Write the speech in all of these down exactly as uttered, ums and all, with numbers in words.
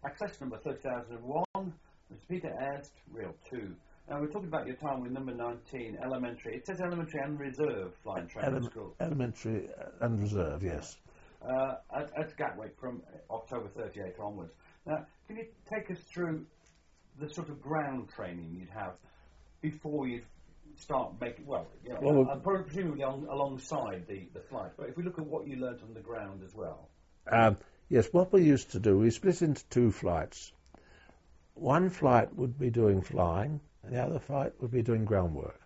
Access number thirty thousand one, Mister Peter Ernst, Real two. Now, we're talking about your time with number nineteen, elementary. It says elementary and reserve flying training Ele school. Elementary and reserve, yes. Uh, at, at Gatwick from October thirty-eight onwards. Now, can you take us through the sort of ground training you'd have before you'd start making, well, you know, well uh, presumably on, alongside the, the flight, but if we look at what you learnt on the ground as well. Um, yes, what we used to do, we split into two flights. One flight would be doing flying, and the other flight would be doing groundwork.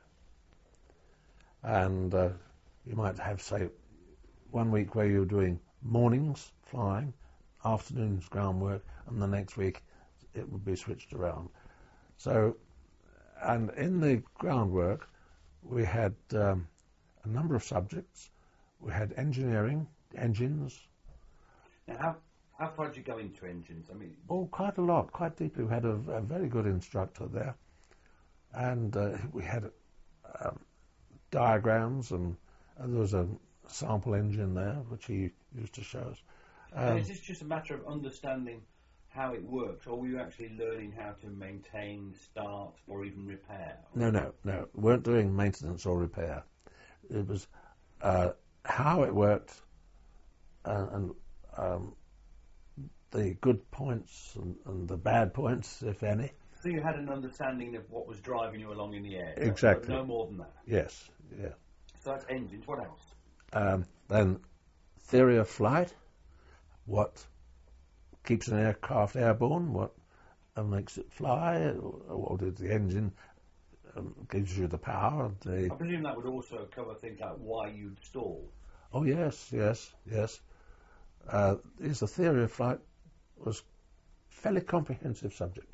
And uh, you might have, say, one week where you're doing mornings flying, afternoons groundwork, and the next week it would be switched around. So, and in the groundwork, we had um, a number of subjects. We had engineering, engines. Now, how, how far did you go into engines? I mean, Oh, quite a lot, quite deeply. We had a, a very good instructor there. And uh, we had um, diagrams, and, and there was a sample engine there, which he used to show us. Um, is this just a matter of understanding how it works, or were you actually learning how to maintain, start, or even repair? No, no, no. We weren't doing maintenance or repair. It was uh, how it worked uh, and um, the good points and, and the bad points, if any. So you had an understanding of what was driving you along in the air. Exactly. But no more than that. Yes, yeah. So that's engines. What else? Um, then theory of flight, what keeps an aircraft airborne, what uh, makes it fly, what is the engine, um, gives you the power. The I presume that would also cover things like why you'd stall. Oh yes, yes, yes. Uh, is the theory of flight was fairly comprehensive subject.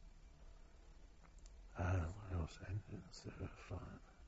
Uh, what else? Theory of flight.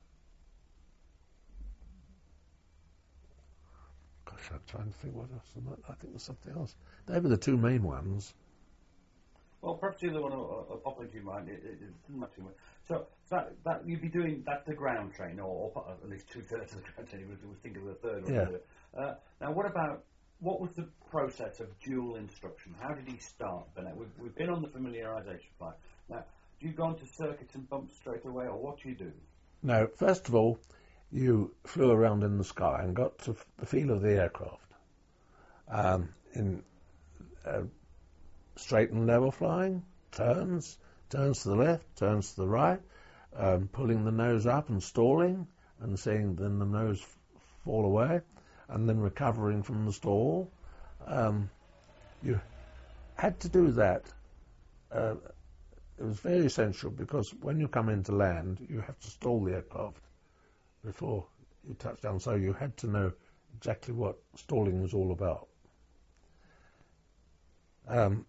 Gosh, I'm trying to think what else. I think there's something else. They were the two main ones. Well, perhaps the other one will, will pop into your mind. It, it, it doesn't matter too much. So that, that you'd be doing that the ground train, or, or at least two thirds of the ground train. We was thinking of the third one. Yeah. Uh, now, what about what was the process of dual instruction? How did he start? Bennett? We've, we've been on the familiarisation flight. Now, do you go into circuits and bumps straight away, or what do you do? No. First of all, you flew around in the sky and got to f the feel of the aircraft. Um, in uh, straight and level flying, turns, turns to the left, turns to the right, um, pulling the nose up and stalling, and seeing then the nose f fall away, and then recovering from the stall. Um, you had to do that. Uh, it was very essential, because when you come into land, you have to stall the aircraft before you touch down, so you had to know exactly what stalling was all about. Um,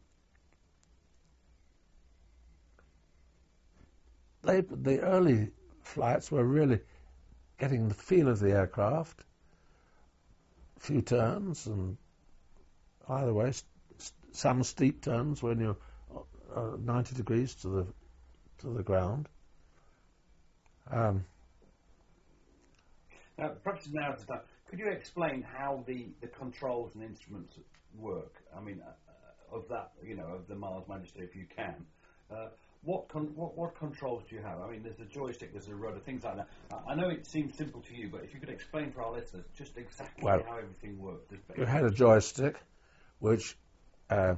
they, the early flights were really getting the feel of the aircraft, a few turns, and either way, st some steep turns when you're uh, ninety degrees to the to the ground. Um, Now, perhaps now is the time. Could you explain how the, the controls and instruments work? I mean, uh, of that, you know, of the Mars Majesty, if you can. Uh, what, con what what controls do you have? I mean, there's a joystick, there's a rudder, things like that. I, I know it seems simple to you, but if you could explain for our listeners just exactly well, how everything works. You had a joystick, which uh,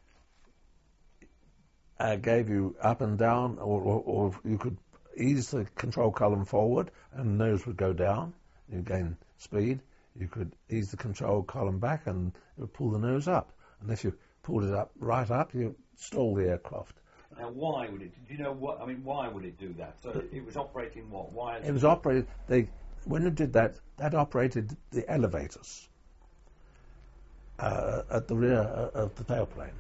uh, gave you up and down, or, or, or you could ease the control column forward, and the nose would go down. You gain speed. You could ease the control column back, and it would pull the nose up. And if you pulled it up right up, you stall the aircraft. Now, why would it? Did you know what? I mean, why would it do that? So it, it was operating what? Why? It was operated. They when it did that, that operated the elevators uh, at the rear of the tailplane.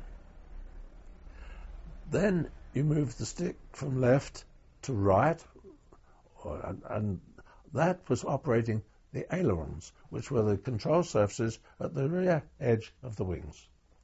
Then you moved the stick from left to right, or, and, and that was operating the ailerons, which were the control surfaces at the rear edge of the wings.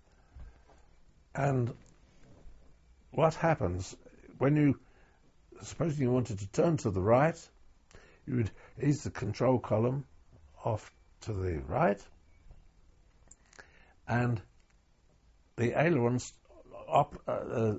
And what happens when you, supposing you wanted to turn to the right, you would ease the control column off to the right, and the ailerons op, uh, uh,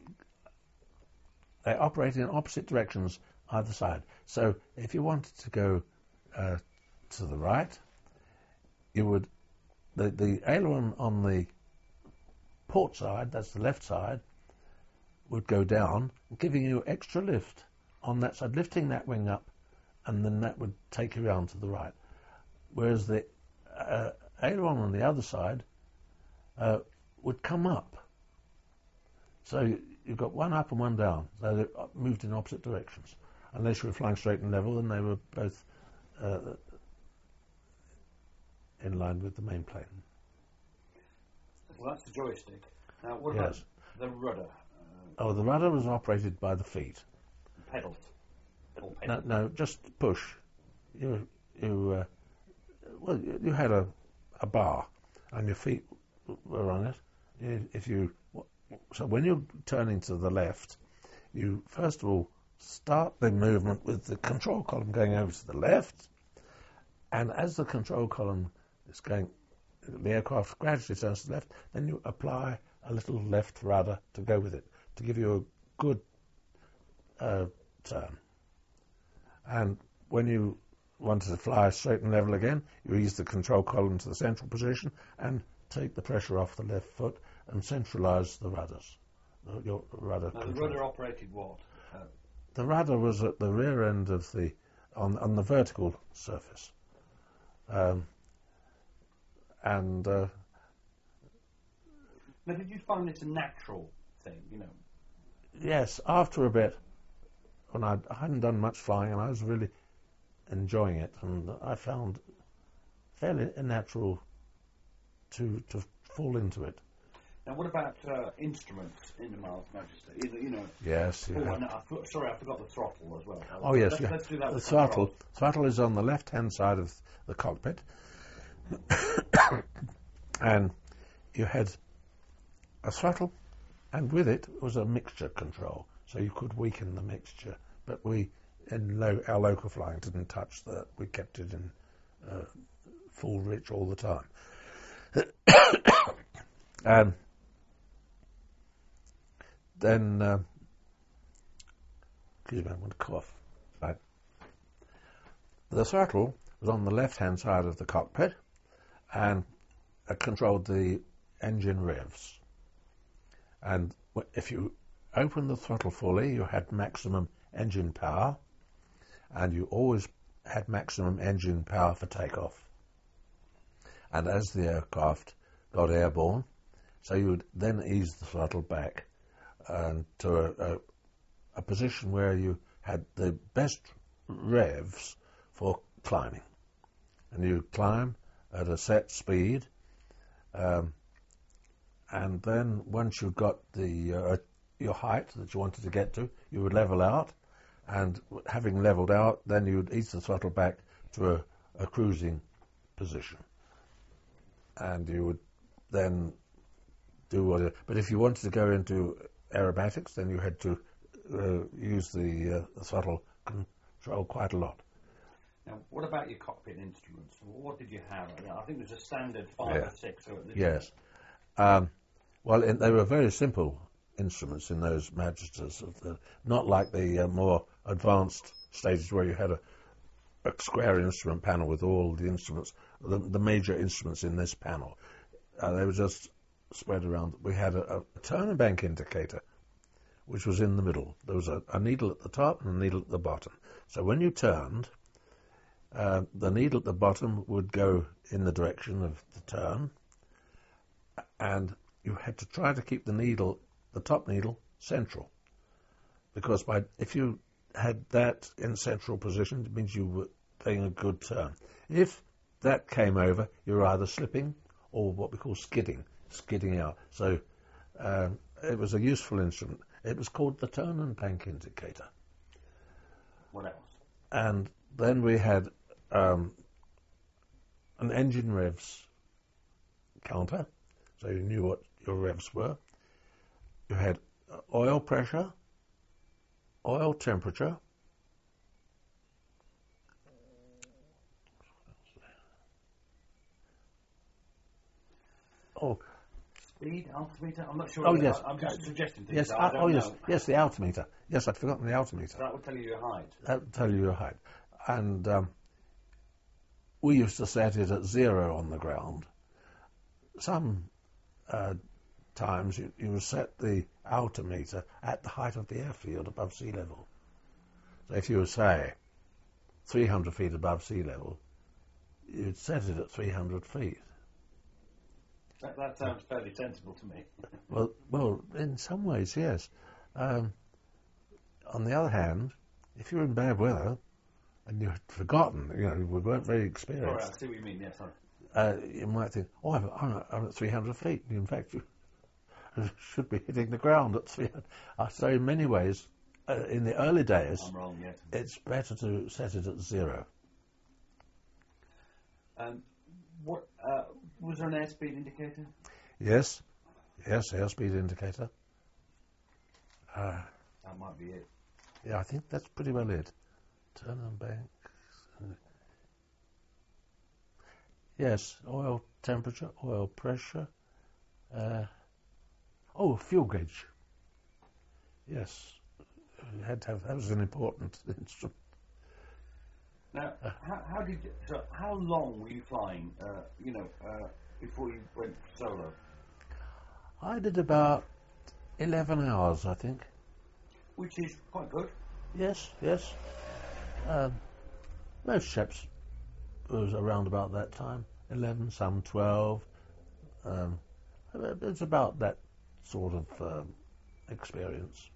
they operate in opposite directions either side. So if you wanted to go uh, to the right, you would the the aileron on the port side, that's the left side, would go down, giving you extra lift on that side, lifting that wing up, and then that would take you around to the right. Whereas the uh, aileron on the other side uh, would come up. So you, you've got one up and one down. So they moved in opposite directions. Unless you were flying straight and level, then they were both uh, in line with the main plane. Well, that's the joystick. Now, what Yes. about the rudder? Uh, Oh, the rudder was operated by the feet. pedals. Pedal No, pedals. no, just push. You, you, uh, well, you you had a, a bar, and your feet were on it. You- If you, so when you're turning to the left, you first of all start the movement with the control column going over to the left, and as the control column is going, the aircraft gradually turns to the left. Then you apply a little left rudder to go with it to give you a good uh, turn. And when you wanted to fly straight and level again, you ease the control column to the central position and take the pressure off the left foot and centralise the rudders. the- Your rudder Now, the control. rudder operated what? Uh, The rudder was at the rear end of the, on, on the vertical surface. Um, and uh, now, did you find this a natural thing? You know, yes, after a bit, when I'd, I hadn't done much flying and I was really enjoying it, and I found fairly natural to to fall into it. now what about uh, instruments in the Mars Majesty? Either, you know. Yes, you Oh, have. and I thought, sorry, I forgot the throttle as well. Oh yes, let's, you let's do that. the with throttle. controls. Throttle is on the left-hand side of the cockpit, and you had a throttle, and with it was a mixture control, so you could weaken the mixture. But we, in lo- our local flying, didn't touch that. We kept it in uh, full rich all the time. um, then, uh, excuse me, I'm going to cough. Right. The throttle was on the left-hand side of the cockpit, and it controlled the engine revs. And w- if you opened the throttle fully, you had maximum engine power, and you always had maximum engine power for takeoff. And as the aircraft got airborne, so you would then ease the throttle back um, to a, a, a position where you had the best revs for climbing. And you climb at a set speed, um, and then once you got the uh, your height that you wanted to get to, you would level out, and having leveled out, then you would ease the throttle back to a, a cruising position, and you would then do what. But if you wanted to go into aerobatics, then you had to uh, use the, uh, the throttle control quite a lot. Now, what about your cockpit instruments? What did you have? I, mean, I think there's a standard five Yeah. or six. Or Yes. Um, well, in, they were very simple instruments in those Magisters, of the, not like the uh, more advanced stages where you had a, a square instrument panel with all the instruments, the, the major instruments in this panel. Uh, they were just spread around. We had a, a turn and bank indicator, which was in the middle. There was a, a needle at the top and a needle at the bottom. So when you turned, uh, the needle at the bottom would go in the direction of the turn, and you had to try to keep the needle, the top needle, central. Because by if you had that in central position, it means you were playing a good turn. If that came over, you were either slipping or what we call skidding, skidding out. So um, it was a useful instrument. It was called the turn and bank indicator. What else? And then we had um, an engine revs counter, so you knew what your revs were. You had oil pressure, oil temperature, oh, speed, altimeter? I'm not sure. Oh, what- yes. I, I'm just suggesting things. Yes, so I uh, don't oh, yes, know. yes, the altimeter. Yes, I'd forgotten the altimeter. That would tell you your height. That would tell you your height. And um, we used to set it at zero on the ground. Some uh, times you, you would set the altimeter at the height of the airfield above sea level. So if you were, say, three hundred feet above sea level, you'd set it at three hundred feet. That, that sounds fairly sensible to me. Well, well, in some ways, yes. Um, on the other hand, if you're in bad weather and you'd forgotten, you know, we weren't very Sorry, experienced, I see what you mean. Yes, sorry. uh, you might think, oh, I'm, I'm, at, I'm at three hundred feet. In fact, you should be hitting the ground at three hundred. Uh, so in many ways, uh, in the early days, I'm wrong. Yes. it's better to set it at zero. Um, what uh, was there an airspeed indicator? Yes, yes, airspeed indicator. Uh, That might be it. yeah, I think that's pretty well it. Turn on bank. Yes, oil temperature, oil pressure. Uh, oh, fuel gauge. Yes, you had to have, that was an important instrument. Now, how, how did you, so how long were you flying? Uh, you know, uh, before you went solo? I did about eleven hours, I think. Which is quite good. Yes, yes. Um, most ships was around about that time. Eleven, some twelve. Um, it's about that sort of um, experience.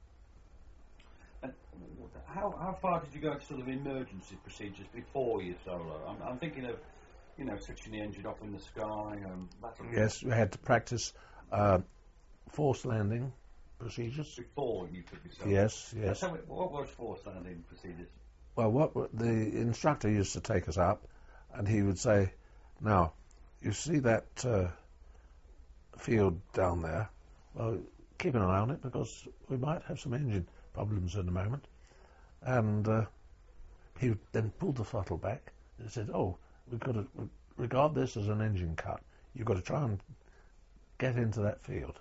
And how how far did you go into sort of emergency procedures before you solo? I'm, I'm thinking of, you know, switching the engine off in the sky and that sort of Yes, we had to practice uh, forced landing procedures. before you could be solo. Yes, yes. So what was forced landing procedures? Well, what w- the instructor used to take us up, and he would say, "Now, you see that uh, field down there? Well, keep an eye on it because we might have some engine problems in a moment." And uh, he would then pull the throttle back and said, "Oh, we've got to regard this as an engine cut. You've got to try and get into that field."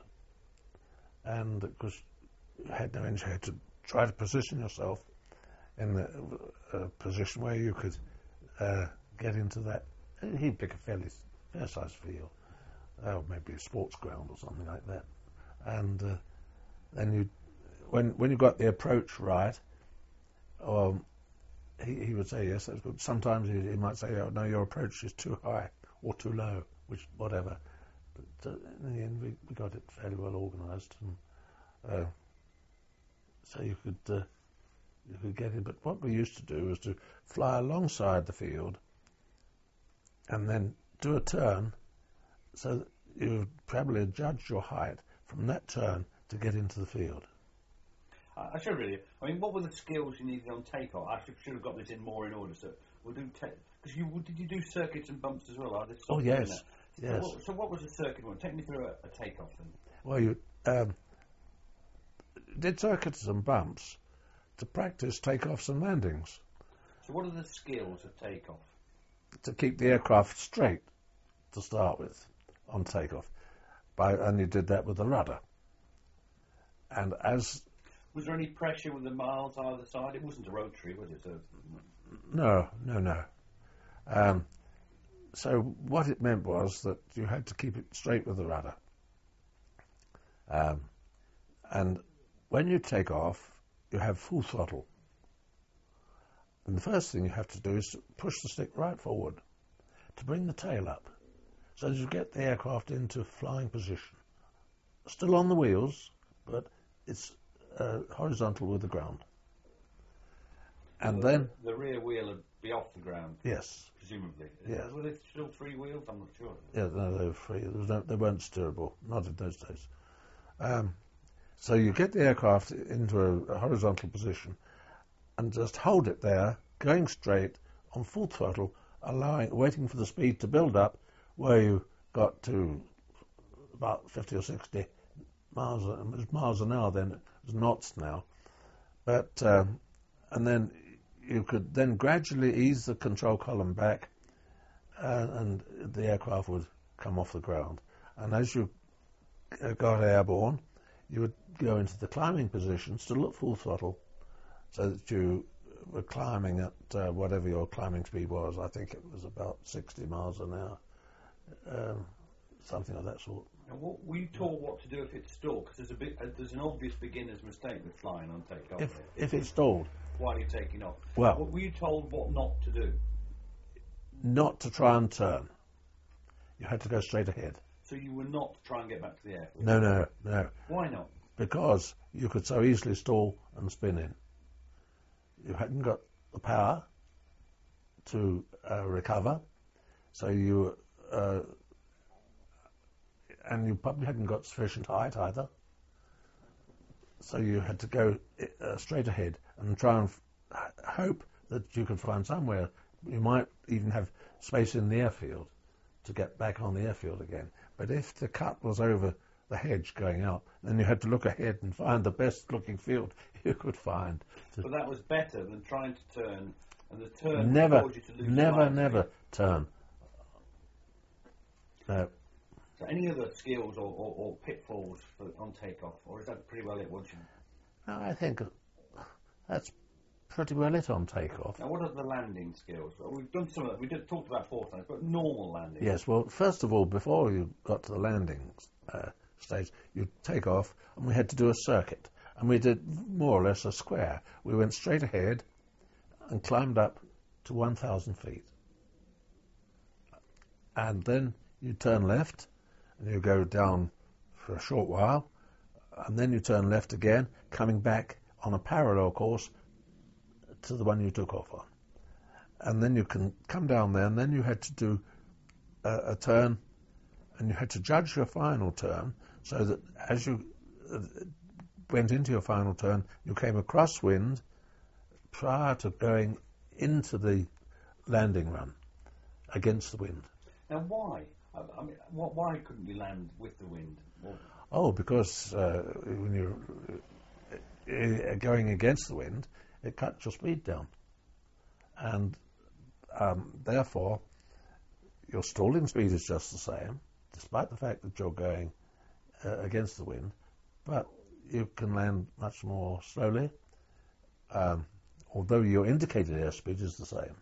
And because you had no engine, you had to try to position yourself in the uh, position where you could uh, get into that. He'd pick a fairly fair-sized field, uh, maybe a sports ground or something like that. And uh, then you, when when you got the approach right, um, he he would say yes, that's good. Sometimes he, he might say, "Oh no, your approach is too high or too low," which whatever. But uh, in the end, we, we got it fairly well organised, and uh, so you could. Uh, You could get it, but what we used to do was to fly alongside the field and then do a turn so that you would probably judge your height from that turn to get into the field. I, I should really. I mean, what were the skills you needed on takeoff? I should, should have got this in more in order. So we'll do because you did you do circuits and bumps as well? I just Oh, stopped yes, doing that. yes. So what, so what was the circuit one? Take me through a, a takeoff then. Well, you um, did circuits and bumps to practice takeoffs and landings, So what are the skills of takeoff? to keep the aircraft straight to start with on takeoff. By, and you did that with the rudder. And as Was there any pressure with the miles either side? It wasn't a rotary, was it? So, No, no, no. Um, so what it meant was that you had to keep it straight with the rudder. Um, and when you take off, you have full throttle. And the first thing you have to do is to push the stick right forward to bring the tail up so that you get the aircraft into flying position. Still on the wheels, but it's uh, horizontal with the ground. And the, then, the rear wheel would be off the ground, yes, presumably. Yeah. Were they still three wheels? I'm not sure. yeah, no, they were free. There was no, they weren't steerable, not in those days. Um, so you get the aircraft into a, a horizontal position and just hold it there, going straight on full throttle, allowing, waiting for the speed to build up, where you got to about fifty or sixty miles, it was miles an hour then, it was knots now. But um, and then you could then gradually ease the control column back, uh, and the aircraft would come off the ground. And as you uh, got airborne, you would go into the climbing position, still at full throttle, so that you were climbing at uh, whatever your climbing speed was. I think it was about sixty miles an hour, um, something of that sort. And what, were you told what to do if it's stalled? Because there's, a bit, uh, there's an obvious beginner's mistake with flying on takeoff. If, if it's stalled. While you're taking off. Well, what, were you told what not to do? Not to try and turn. You had to go straight ahead. So you were not to try and get back to the airfield? No, no, no. Why not? Because you could so easily stall and spin in. You hadn't got the power to uh, recover, so you uh, and you probably hadn't got sufficient height either. So you had to go uh, straight ahead and try and f- hope that you could find somewhere. You might even have space in the airfield to get back on the airfield again. But if the cut was over the hedge going out, then you had to look ahead and find the best looking field you could find. But that was better than trying to turn, and the turn never, caused you to lose never, your never turn. No. So any other skills or, or, or pitfalls for, on takeoff, or is that pretty well it once you... No, I think that's pretty well it on takeoff. Now, what are the landing skills? Well, we've done some of that. We did talked about foresight, but normal landing. Yes, well, first of all, before you got to the landing uh, stage, you take off, and we had to do a circuit. And we did more or less a square. We went straight ahead and climbed up to one thousand feet. And then you turn left, and you go down for a short while, and then you turn left again, coming back on a parallel course to the one you took off on. And then you can come down there, and then you had to do a, a turn, and you had to judge your final turn, so that as you uh, went into your final turn, you came across wind prior to going into the landing run against the wind. Now, why? I, I mean, wh- why couldn't you land with the wind? Well, Oh, because uh, when you're uh, going against the wind, it cuts your speed down. And um, therefore, your stalling speed is just the same, despite the fact that you're going uh, against the wind, but you can land much more slowly, um, although your indicated airspeed is the same.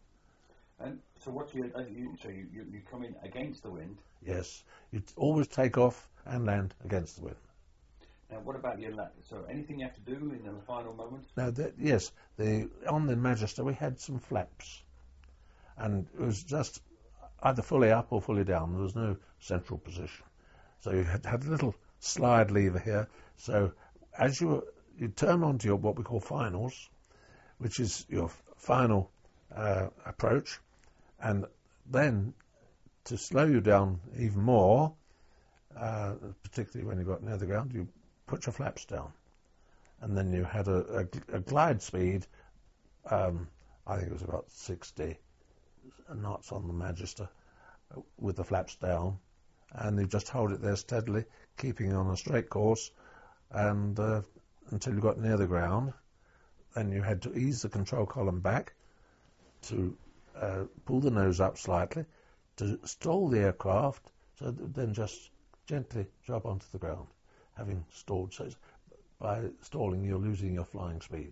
And so what you, uh, you so you, you, you come in against the wind. Yes, you always take off and land against the wind. Now, what about your la- so anything you have to do in the final moments? Now, the, yes, the on the Magister we had some flaps, and it was just either fully up or fully down. There was no central position, so you had, had a little slide lever here. So as you you turn onto your what we call finals, which is your final uh, approach, and then to slow you down even more, uh, particularly when you got near the ground, you put your flaps down, and then you had a, a, a glide speed. Um, I think it was about sixty knots on the Magister with the flaps down, and you just hold it there steadily, keeping on a straight course, and uh, until you got near the ground. Then you had to ease the control column back to uh, pull the nose up slightly to stall the aircraft, so that then just gently drop onto the ground, having stalled. So it's, by stalling, you're losing your flying speed.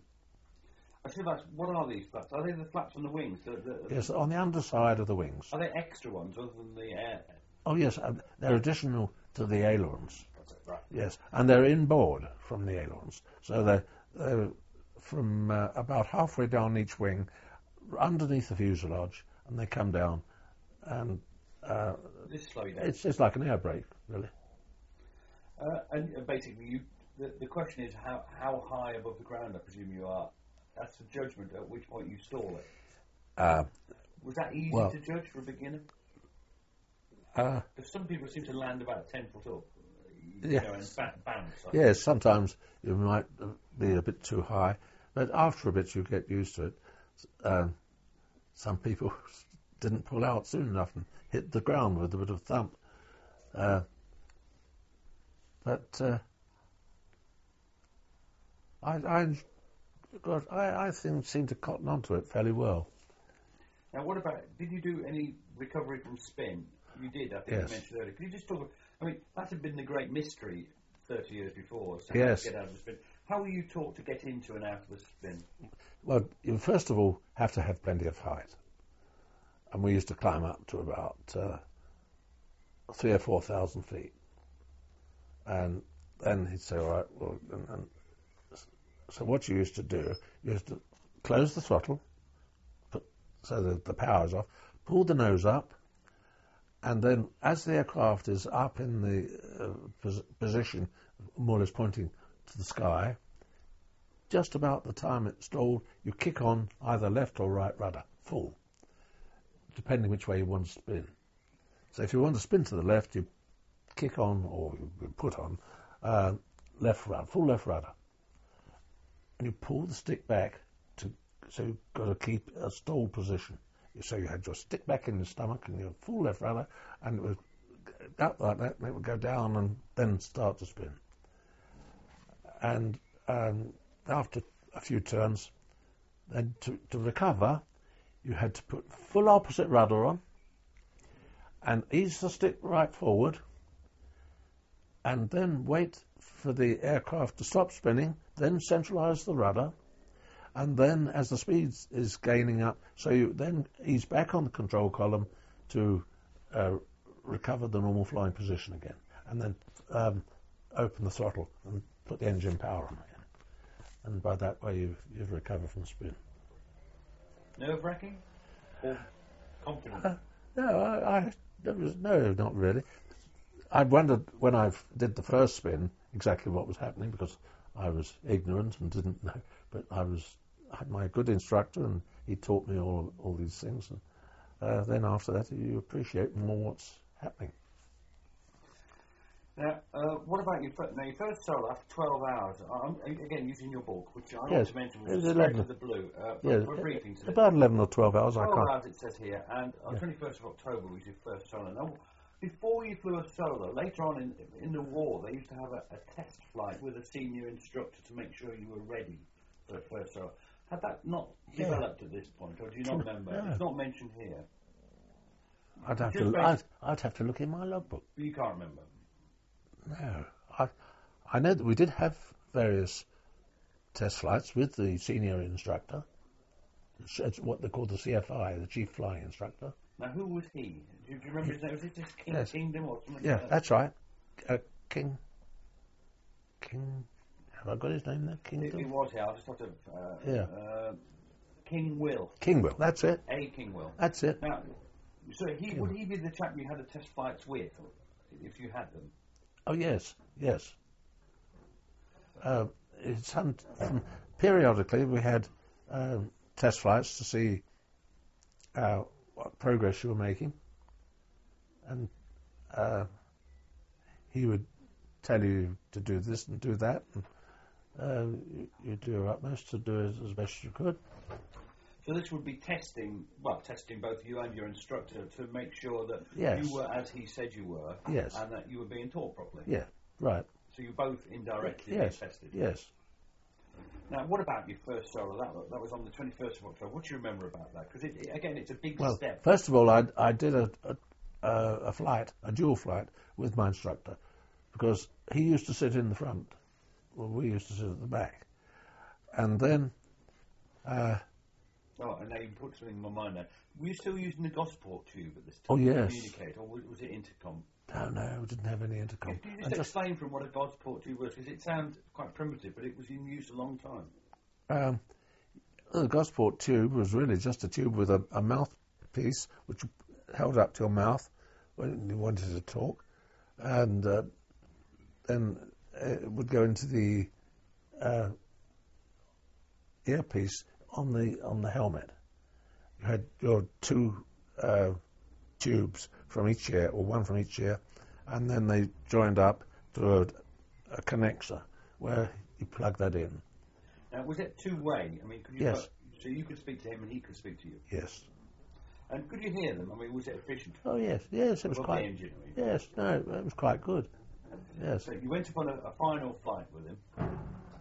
I should ask, what are these flaps? Are they the flaps on the wings? The, the, Yes, on the underside of the wings. Are they extra ones other than the air? Oh yes, uh, they're additional to the ailerons. That's it, right. Yes, and they're inboard from the ailerons, so they're, they're from uh, about halfway down each wing, underneath the fuselage, and they come down, and uh, This slow you down. it's it's like an air brake, really. Uh, and uh, basically, you, the, the question is how, how high above the ground, I presume you are. That's the judgment at which point you stall it. Uh, Was that easy well, to judge for a beginner? uh, Because some people seem to land about ten foot up, you Yes. know, and ba- bounce. Like yes, sometimes you might uh, be a bit too high, but after a bit you get used to it. Um, some people didn't pull out soon enough and hit the ground with a bit of thump. Uh, but uh, I, I, God, I, I think seem to cotton onto it fairly well. Now, what about, did you do any recovery from spin? You did, I think Yes. you mentioned earlier. Could you just talk about, I mean, that had been the great mystery thirty years before. So Yes. how to get out of the spin. How were you taught to get into and out of the spin? Well, you first of all have to have plenty of height. And we used to climb up to about uh, three or four thousand feet. And then he'd say, all right, well, and, and so what you used to do, you used to close the throttle, put, so that the power's off, pull the nose up, and then as the aircraft is up in the uh, pos- position, more or less pointing to the sky, just about the time it's stalled, you kick on either left or right rudder, full, depending which way you want to spin. So if you want to spin to the left, you kick on, or you put on, uh, left rudder, full left rudder. And you pull the stick back, to, so you've got to keep a stalled position. So you had your stick back in your stomach and your full left rudder, and it would go like that, and it would go down and then start to spin. And um, after a few turns, then to, to recover, you had to put full opposite rudder on, and ease the stick right forward, and then wait for the aircraft to stop spinning, then centralise the rudder, and then as the speed is gaining up, so you then ease back on the control column to uh, recover the normal flying position again, and then um, open the throttle and put the engine power on again. And by that way you've, you've recovered from spin. Nerve-wracking? Or confident? Uh, no, I, I there was, no, not really. I wondered when I did the first spin exactly what was happening, because I was ignorant and didn't know. But I was I had my good instructor, and he taught me all all these things. And uh, then after that, you appreciate more what's happening. Now, uh, what about your first, now your first solo after twelve hours? I'm, again, using your book, which I Yes, want to mention it was was Straight eleven. to the Blue. Uh, for, Yeah, for a briefing today. about eleven or twelve hours. I twelve can't. hours it says here, and on Yeah. twenty-first of October was your first solo. Now, before you flew a solo, later on in in the war, they used to have a, a test flight with a senior instructor to make sure you were ready for a first solo. Had that not Yeah. developed at this point, or do you not remember? No. It's not mentioned here. I'd have Just to. basi- I'd, I'd have to look in my logbook. You can't remember. No, I I know that we did have various test flights with the senior instructor. It's what they call the C F I, the chief flying instructor. Now, who was he? Do you, do you remember his name? Was it just King Yes. Kingdom or something Yeah, like that? that's right. Uh, King. King. Have I got his name there? It, Kingdom. it was, yeah. I'll just have to. Uh, Yeah. Uh, King Will. Kingwell. That's it. A King Will. That's it. Now, so he King. would he be the chap you had a test flights with, or if you had them? Oh yes, yes. Uh, it's some, some, periodically we had um, test flights to see uh, what progress you were making, and uh, he would tell you to do this and do that, and uh, you, you do your utmost to do it as best you could. So this would be testing, well, testing both you and your instructor to make sure that Yes. you were as he said you were, Yes. and that you were being taught properly. Yeah, right. So you both indirectly Yes, being tested. yes. Now, what about your first solo? That, wa- that was on the twenty-first of October. What do you remember about that? Because it, it- again, it's a big Well, step. first of all, I, I did a, a, a a flight, a dual flight, with my instructor, because he used to sit in the front, well, we used to sit at the back. And then, uh, Oh, and now you put something in my mind now. Were you still using the Gosport tube at this time Oh, to yes. communicate, or was, was it intercom? no, no, we didn't have any intercom. Can you I just, just, explain from what a Gosport tube was? Because it sounds quite primitive, but it was in use a long time. um, the Gosport tube was really just a tube with a, a mouthpiece, which you held up to your mouth when you wanted to talk, and uh, then it would go into the uh, earpiece on the on the helmet. You had your two uh, tubes from each ear, or one from each ear, and then they joined up to a, a connector where you plug that in. Now, was it two-way? I mean, could you Yes. put- so you could speak to him and he could speak to you. Yes. And could you hear them? I mean, was it efficient? Oh yes, yes, it was Above quite. the engine, I mean. Yes, no, it was quite good. Yes. So you went upon a, a final flight with him.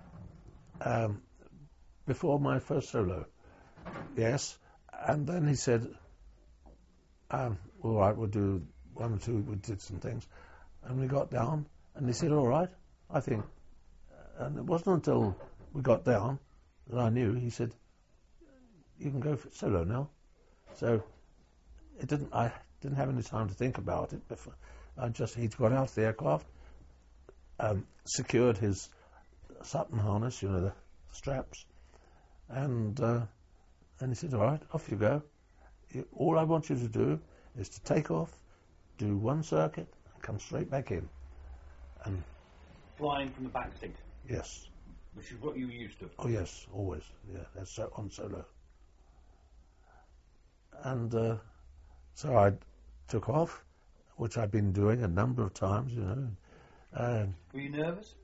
Um, before my first solo, yes, and then he said, um, "All right, we'll do one or two." We did some things, and we got down, and he said, all right, I think. And it wasn't until we got down that I knew. He said, you can go for solo now. So it didn't. I didn't have any time to think about it. Before. I just he'd got out of the aircraft, um, secured his Sutton harness, you know, the straps, and uh, and he said, all right, off you go. You, all I want you to do is to take off, do one circuit, and come straight back in. And flying from the back seat. Yes. Which is what you were used to. Oh yes, always. Yeah, that's so on solo. And uh, so I took off, which I'd been doing a number of times, you know. Um, were you nervous?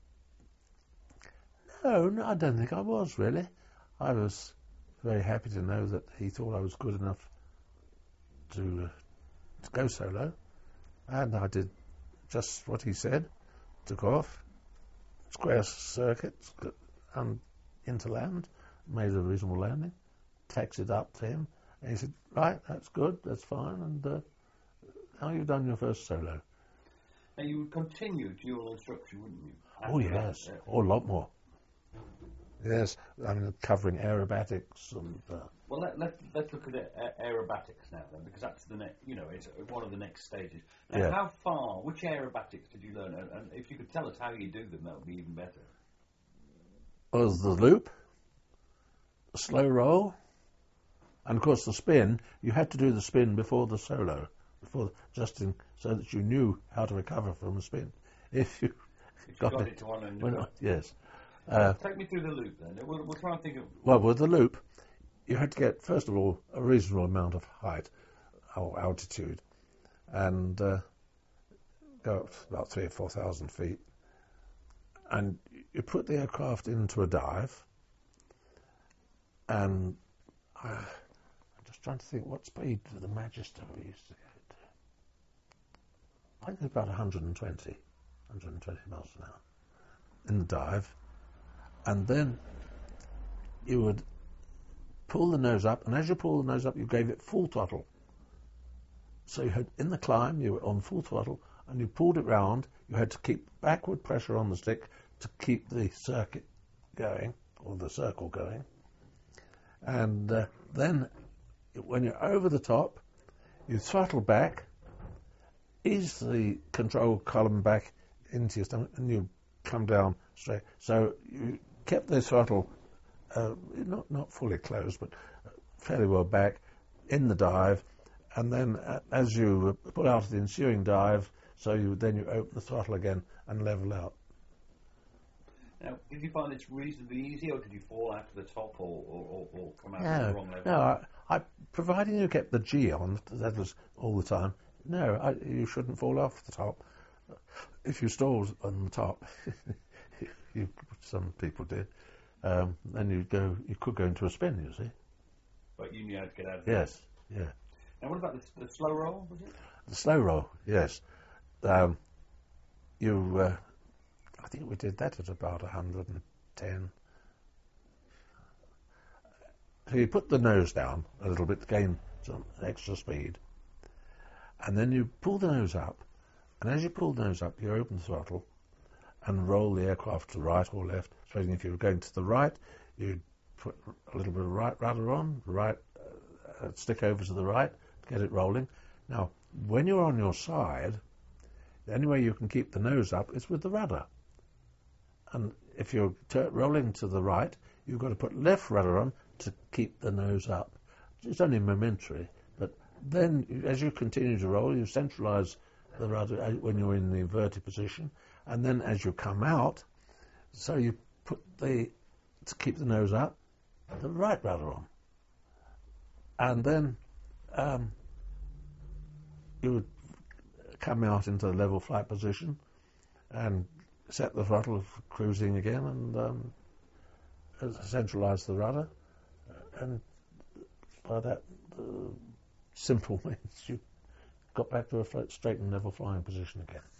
No, no, I don't think I was really. I was very happy to know that he thought I was good enough to, uh, to go solo, and I did just what he said. Took off, square circuits, and into land, made a reasonable landing, taxied up to him, and he said, right, that's good, that's fine, and uh, now you've done your first solo. Now you would continue dual instruction, wouldn't you? Oh yes, that, uh, oh, a lot more. Yes, I mean, covering aerobatics and... Uh, well, let, let, let's look at uh, aerobatics now then, because that's the next, you know, it's one of the next stages. Now, yeah. How far, which aerobatics did you learn? And, and if you could tell us how you do them, that would be even better. Was the loop, the slow roll, and of course the spin. You had to do the spin before the solo, before just in, so that you knew how to recover from a spin. If you, if you got, got it, it to one end. Well, yes. Uh, Take me through the loop then. We'll, we'll try and think of... Well, with the loop, you had to get, first of all, a reasonable amount of height or altitude, and uh, go up about three or four thousand feet. And you put the aircraft into a dive, and uh, I'm just trying to think what speed the Magister we used to get to. I think it's about one hundred twenty, one hundred twenty miles an hour in the dive. And then you would pull the nose up, and as you pull the nose up, you gave it full throttle. So you had, in the climb, you were on full throttle, and you pulled it round. You had to keep backward pressure on the stick to keep the circuit going, or the circle going. And uh, then, when you're over the top, you throttle back, ease the control column back into your stomach, and you come down straight. So you kept the throttle uh, not not fully closed, but fairly well back in the dive, and then uh, as you pull out of the ensuing dive, so you then you open the throttle again and level out. Now, did you find this reasonably easy, or did you fall out to the top, or, or, or come out no, at the wrong level? No, I, I, providing you kept the G on, that was all the time. No, I, you shouldn't fall off the top. If you stalled on the top, you, some people did, um, then you go. You could go into a spin. You see. But you knew how to get out of it. Yes. Yeah. Now, what about the, the slow roll? Was it the slow roll? Yes. Um, you. Uh, I think we did that at about one hundred ten. So you put the nose down a little bit to gain some extra speed, and then you pull the nose up, and as you pull the nose up, you open the throttle and roll the aircraft to the right or left. So if you were going to the right, you'd put a little bit of right rudder on, right uh, stick over to the right to get it rolling. Now, when you're on your side, the only way you can keep the nose up is with the rudder. And if you're t- rolling to the right, you've got to put left rudder on to keep the nose up. It's only momentary, but then as you continue to roll, you centralise the rudder when you're in the inverted position, and then as you come out, so you put the, to keep the nose up, the right rudder on. And then um, you would come out into the level flight position and set the throttle for cruising again, and um, centralise the rudder, and by that uh, simple means you got back to a straight and level flying position again.